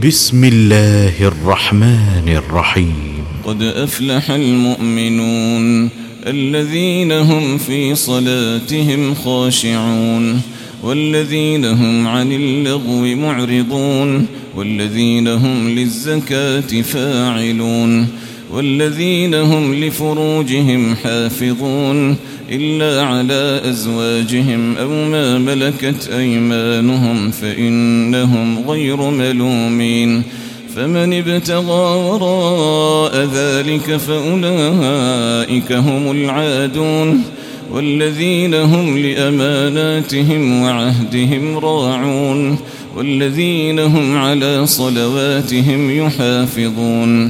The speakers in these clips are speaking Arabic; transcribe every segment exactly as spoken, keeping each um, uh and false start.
بسم الله الرحمن الرحيم. قد أفلح المؤمنون الذين هم في صلاتهم خاشعون والذين هم عن اللغو معرضون والذين هم للزكاة فاعلون والذين هم لفروجهم حافظون إلا على أزواجهم أو ما ملكت أيمانهم فإنهم غير ملومين. فمن ابتغى وراء ذلك فأولئك هم العادون والذين هم لأماناتهم وعهدهم راعون والذين هم على صلواتهم يحافظون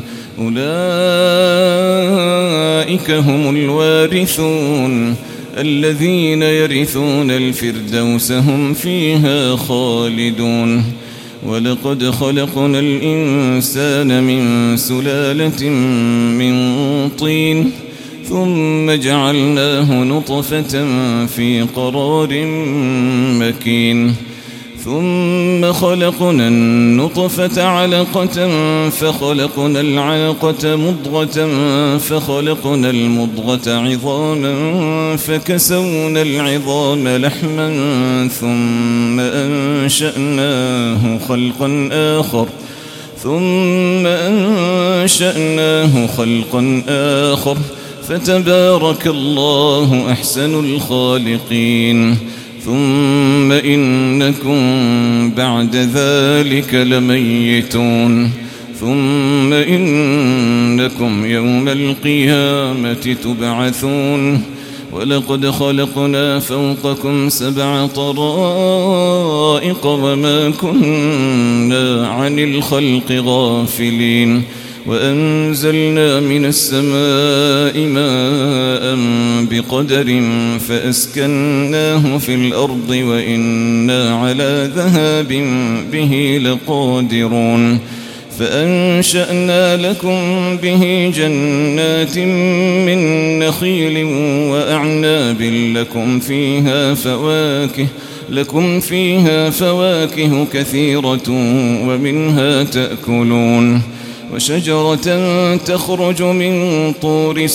أولئك هم الوارثون الذين يرثون الفردوس هم فيها خالدون. ولقد خلقنا الإنسان من سلالة من طين ثم جعلناه نطفة في قرار مكين ثم خلقنا النطفة علقة فخلقنا العلقة مضغة فخلقنا المضغة عظاما فكسونا العظام لحما ثم أنشأناه خلقا آخر ثم أنشأناه خلقا آخر فتبارك الله أحسن الخالقين. ثم إنكم بعد ذلك لميتون ثم إنكم يوم القيامة تبعثون. ولقد خلقنا فوقكم سبع طرائق وما كنا عن الخلق غافلين وأنزلنا من السماء ماء بقدر فأسكناه في الأرض وإنا على ذهاب به لقادرون. فأنشأنا لكم به جنات من نخيل وأعناب لكم فيها فواكه لكم فيها فواكه كثيرة ومنها تأكلون. وشجرة تخرج من طور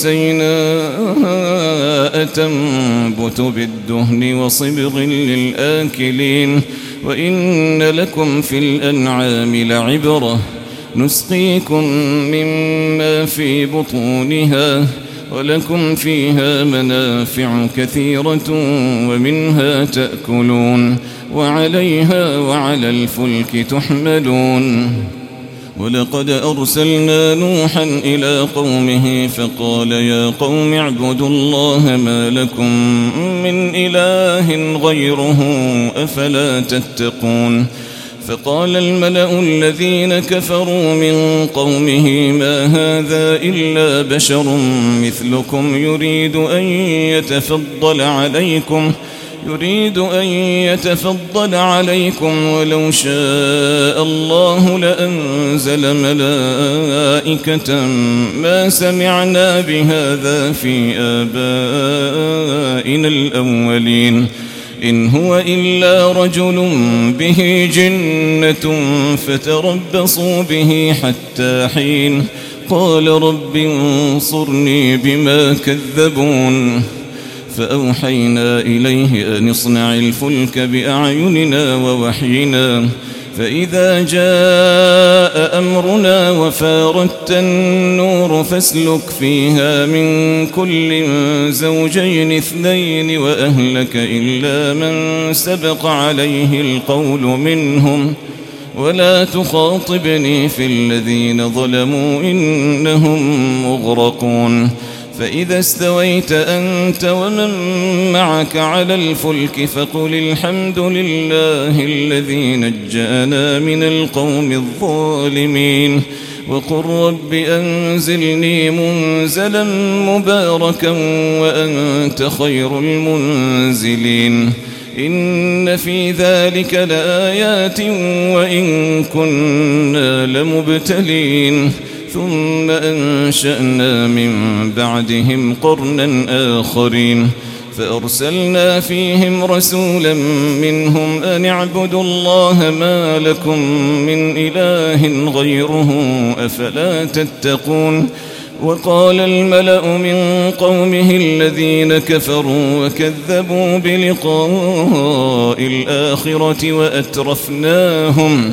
سيناء تنبت بالدهن وصبغ للآكلين. وإن لكم في الأنعام لعبرة نسقيكم مما في بطونها ولكم فيها منافع كثيرة ومنها تأكلون وعليها وعلى الفلك تحملون. ولقد أرسلنا نوحا إلى قومه فقال يا قوم اعبدوا الله ما لكم من إله غيره أفلا تتقون. فقال الملأ الذين كفروا من قومه ما هذا إلا بشر مثلكم يريد أن يتفضل عليكم يريد أن يتفضل عليكم ولو شاء الله لأنزل ملائكة ما سمعنا بهذا في آبائنا الأولين إن هو إلا رجل به جنة فتربصوا به حتى حين. قال رب انصرني بما كذبون. فأوحينا إليه أن اصنع الفلك بأعيننا ووحينا فإذا جاء أمرنا وفارت النور فاسلك فيها من كل زوجين اثنين وأهلك إلا من سبق عليه القول منهم ولا تخاطبني في الذين ظلموا إنهم مغرقون. فإذا استويت أنت ومن معك على الفلك فقل الحمد لله الذي نجانا من القوم الظالمين وقل رب أنزلني منزلا مباركا وأنت خير المنزلين. إن في ذلك لآيات وإن كنا لمبتلين. ثم أنشأنا من بعدهم قرنا آخرين فأرسلنا فيهم رسولا منهم أن اعبدوا الله ما لكم من إله غيره أفلا تتقون. وقال الملأ من قومه الذين كفروا وكذبوا بلقاء الآخرة وأترفناهم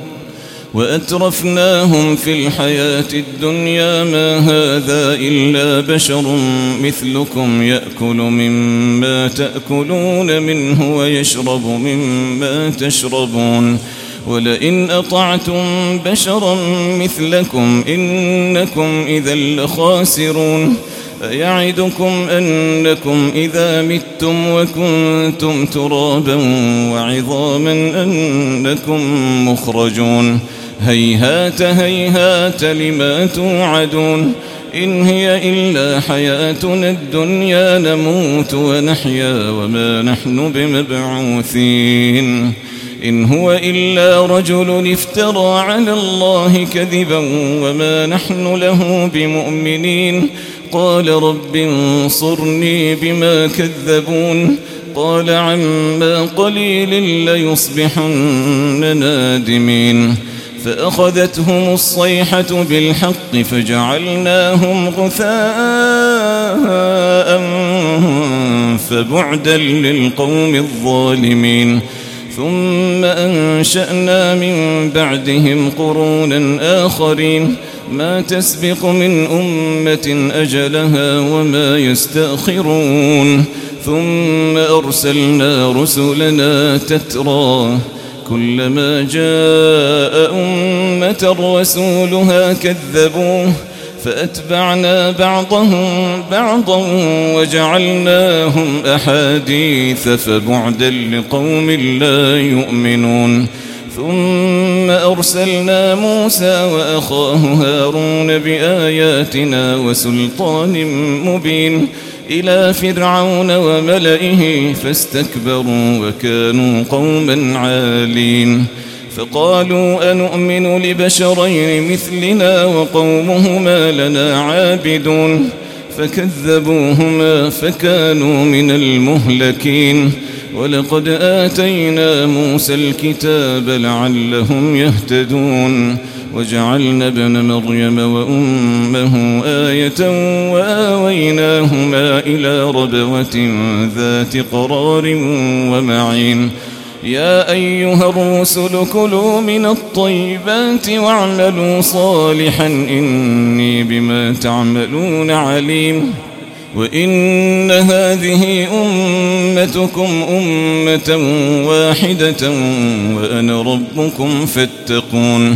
وأترفناهم في الحياة الدنيا ما هذا إلا بشر مثلكم يأكل مما تأكلون منه ويشرب مما تشربون ولئن أطعتم بشرا مثلكم إنكم إذا لخاسرون. أيعدكم أنكم إذا متم وكنتم ترابا وعظاما أنكم مخرجون هيهات هيهات لما توعدون إن هي إلا حياتنا الدنيا نموت ونحيا وما نحن بمبعوثين إن هو إلا رجل افترى على الله كذبا وما نحن له بمؤمنين. قال رب انصرني بما كذبون قال عما قليل ليصبحن نادمين. فأخذتهم الصيحة بالحق فجعلناهم غثاء فبعدا للقوم الظالمين. ثم أنشأنا من بعدهم قرونا آخرين ما تسبق من أمة أجلها وما يستأخرون. ثم أرسلنا رسلنا تترى كلما جاء أمة رسولها كذبوه فأتبعنا بعضهم بعضا وجعلناهم أحاديث فبعدا لقوم لا يؤمنون. ثم أرسلنا موسى وأخاه هارون بآياتنا وسلطان مبين إلى فرعون وملئه فاستكبروا وكانوا قوما عالين. فقالوا أنؤمن لبشرين مثلنا وقومهما لنا عابدون فكذبوهما فكانوا من المهلكين. ولقد آتينا موسى الكتاب لعلهم يهتدون وجعلنا ابن مريم وأمه آية وآويناهما إلى ربوة ذات قرار ومعين. يا أيها الرسل كلوا من الطيبات واعملوا صالحا إني بما تعملون عليم. وإن هذه أمتكم أمة واحدة وأنا ربكم فاتقون.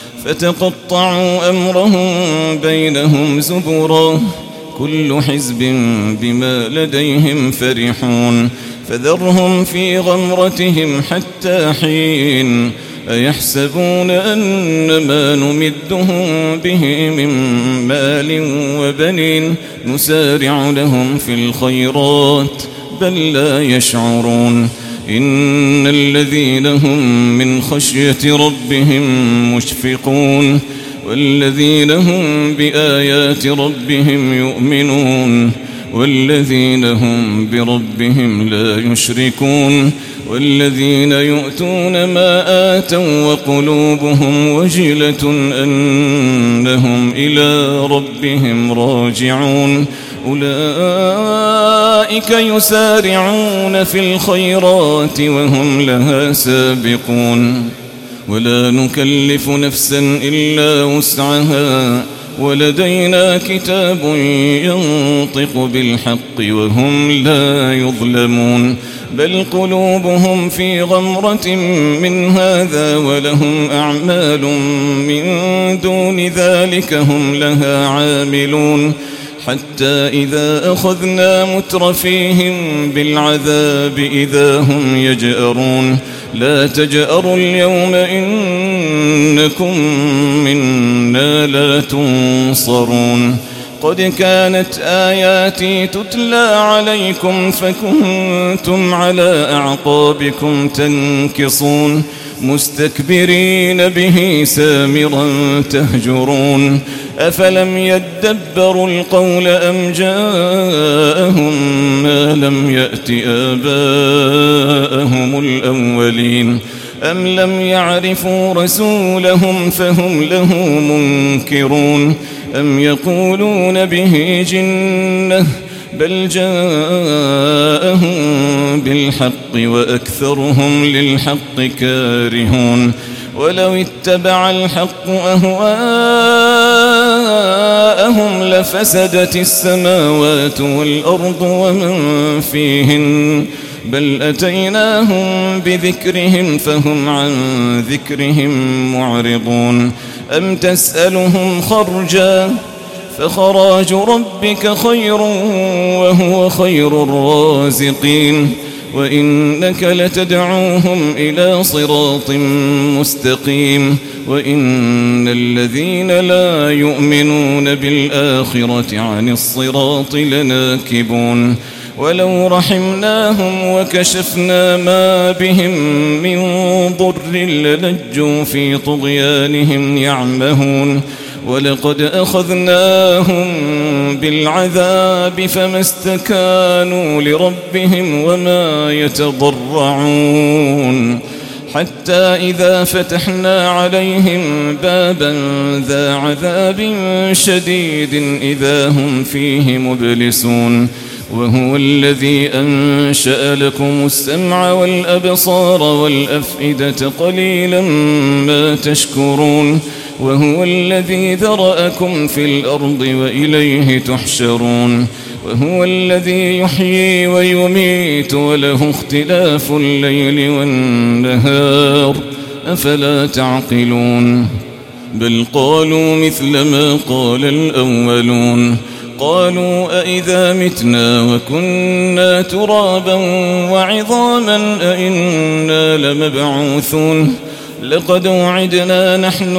فتقطعوا أمرهم بينهم زبرا كل حزب بما لديهم فرحون. فذرهم في غمرتهم حتى حين. أيحسبون أن ما نمدهم به من مال وبنين نسارع لهم في الخيرات بل لا يشعرون. إن الذين هم من خشية ربهم مشفقون والذين هم بآيات ربهم يؤمنون والذين هم بربهم لا يشركون والذين يؤتون ما آتوا وقلوبهم وجلة أنهم إلى ربهم راجعون. أولئك يسارعون في الخيرات وهم لها سابقون. ولا نكلف نفسا إلا وسعها ولدينا كتاب ينطق بالحق وهم لا يظلمون. بل قلوبهم في غمرة من هذا ولهم أعمال من دون ذلك هم لها عاملون. حتى إذا أخذنا مترفيهم بالعذاب إذا هم يجأرون. لا تجأروا اليوم إنكم منا لا تنصرون. قد كانت آياتي تتلى عليكم فكنتم على أعقابكم تنكصون مستكبرين به سامرا تهجرون أفلم يدبروا القول أم جاءهم ما لم يأت آباءهم الأولين أم لم يعرفوا رسولهم فهم له منكرون أم يقولون به جنة بل جاءهم بالحق وأكثرهم للحق كارهون ولو اتبع الحق أهواءهم لفسدت السماوات والأرض ومن فيهن بل أتيناهم بذكرهم فهم عن ذكرهم معرضون أم تسألهم خرجا فخراج ربك خير وهو خير الرازقين وإنك لتدعوهم إلى صراط مستقيم وإن الذين لا يؤمنون بالآخرة عن الصراط لناكبون ولو رحمناهم وكشفنا ما بهم من ضر للجوا في طغيانهم يعمهون ولقد أخذناهم بالعذاب فما استكانوا لربهم وما يتضرعون حتى إذا فتحنا عليهم بابا ذا عذاب شديد إذا هم فيه مبلسون وهو الذي أنشأ لكم السمع والأبصار والأفئدة قليلا ما تشكرون وهو الذي ذرأكم في الأرض وإليه تحشرون وهو الذي يحيي ويميت وله اختلاف الليل والنهار أفلا تعقلون بل قالوا مثل ما قال الأولون قالوا أئذا متنا وكنا ترابا وعظاما أئنا لمبعوثون لقد وعدنا نحن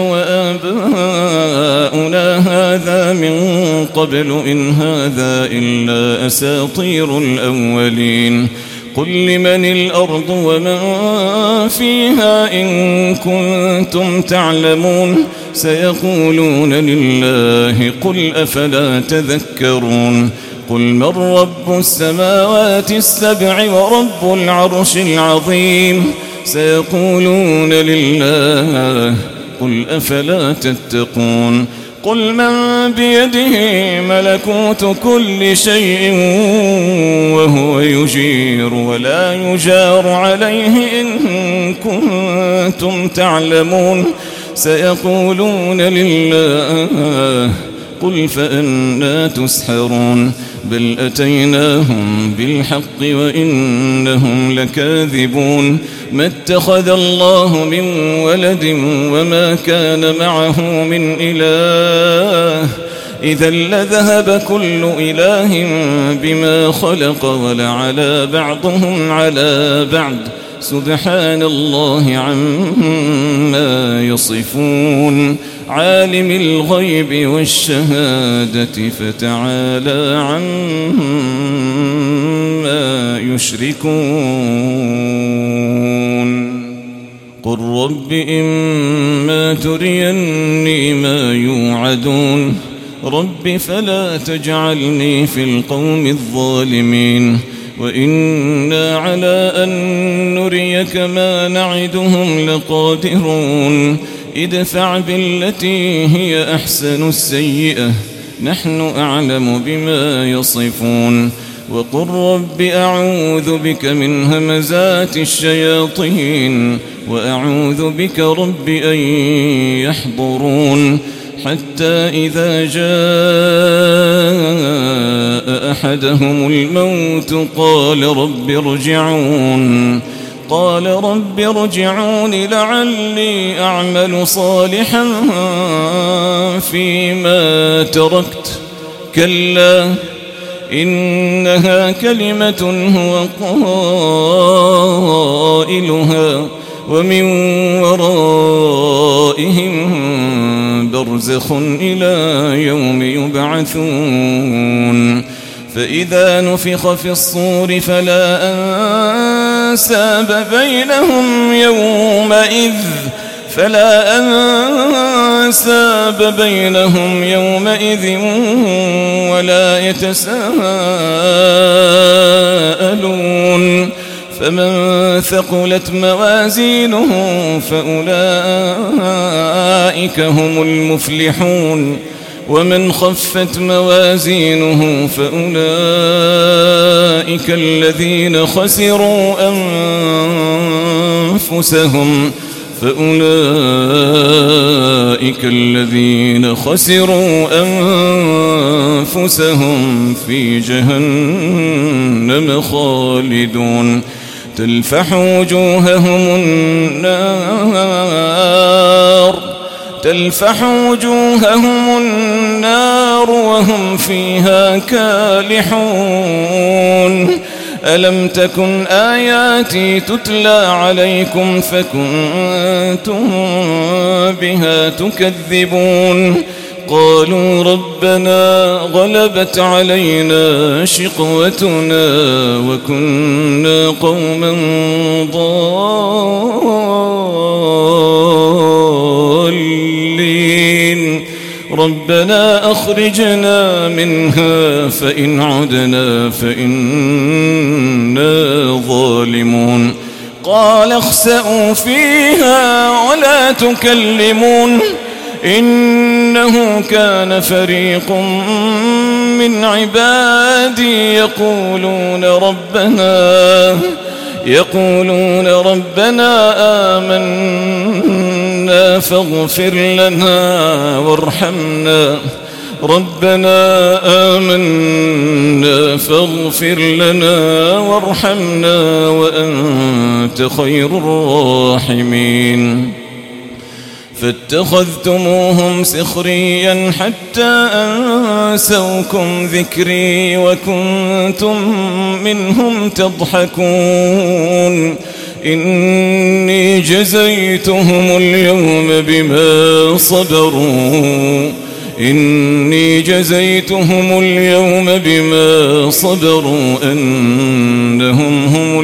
وآباؤنا هذا من قبل إن هذا إلا أساطير الأولين قل لمن الأرض ومن فيها إن كنتم تعلمون سيقولون لله قل أفلا تذكرون قل من رب السماوات السبع ورب العرش العظيم سيقولون لله قل أفلا تتقون قل من بيده ملكوت كل شيء وهو يجير ولا يجار عليه إن كنتم تعلمون سيقولون لله قل فأنا تسحرون بل أتيناهم بالحق وإنهم لكاذبون ما اتخذ الله من ولد وما كان معه من إله إذا لذهب كل إله بما خلق ولعلى بعضهم على بعض سبحان الله عما يصفون عالم الغيب والشهادة فتعالى عما يشركون قل رب إما تريني ما يوعدون رب فلا تجعلني في القوم الظالمين وإنا على أن نريك ما نعدهم لقادرون ادفع بالتي هي أحسن السيئة نحن أعلم بما يصفون وقل رب أعوذ بك من همزات الشياطين وأعوذ بك رب أن يحضرون حتى إذا جاء أحدهم الموت قال رب ارجعون قال رب ارجعون لعلي أعمل صالحا فيما تركت كلا إنها كلمة هو قائلها ومن ورائهم برزخ إلى يوم يبعثون فإذا نفخ في الصور فلا أنساب بينهم يومئذ فلا أنساب بينهم يومئذ ولا يتساءلون فمن ثقلت موازينه فأولئك هم المفلحون ومن خفت موازينه فأولئك الذين خسروا أنفسهم فأولئك الذين خسروا أنفسهم في جهنم خالدون تلفح وجوههم النار تلفح وجوههم النار وهم فيها كالحون ألم تكن آياتي تتلى عليكم فكنتم بها تكذبون قالوا ربنا غلبت علينا شقوتنا وكنا قوما ضالين ربنا أخرجنا منها فإن عدنا فإنا ظالمون قال اخسئوا فيها ولا تكلمون إنه كان فريق من عبادي يقولون ربنا يقولون ربنا آمنا فاغفر لنا وارحمنا ربنا آمنا فاغفر لنا وارحمنا وأنت خير الراحمين فاتخذتموهم سخريا حتى أنسوكم ذكري وكنتم منهم تضحكون إني جزيتهم اليوم بما صبروا إني جزيتهم اليوم بما صبروا أنهم هم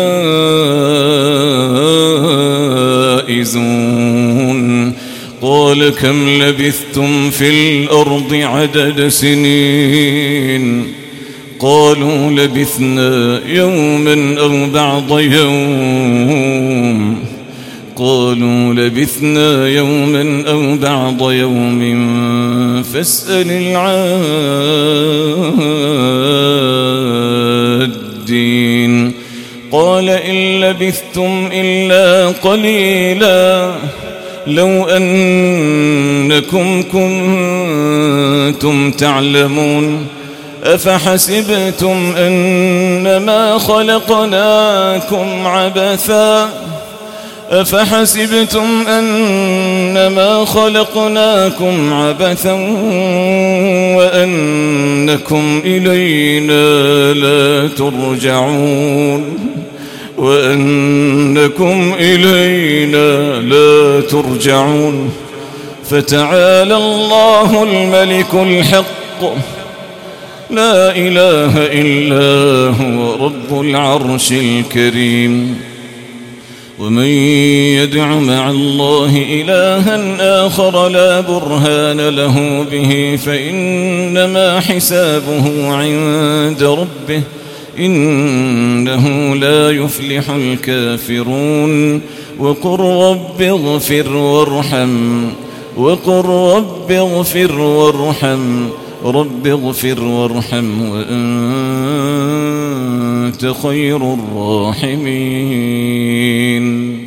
الفائزون قال كم لبثتم في الأرض عدد سنين قالوا لبثنا يوما أو بعض يوم قالوا لبثنا يوما أو بعض يوم فاسأل العادين قال إن لبثتم إلا قليلا لو أنكم كنتم تعلمون أفحسبتم أنما خلقناكم عبثا أفحسبتم أنما خلقناكم عبثا وأنكم إلينا لا ترجعون وأنكم إلينا لا ترجعون فتعالى الله الملك الحق لا إله إلا هو رب العرش الكريم ومن يدع مع الله إلها آخر لا برهان له به فإنما حسابه عند ربه إنه لا يفلح الكافرون وقل رب اغفر وارحم وقل رب اغفر وارحم رب اغفر وارحم وأنت خير الراحمين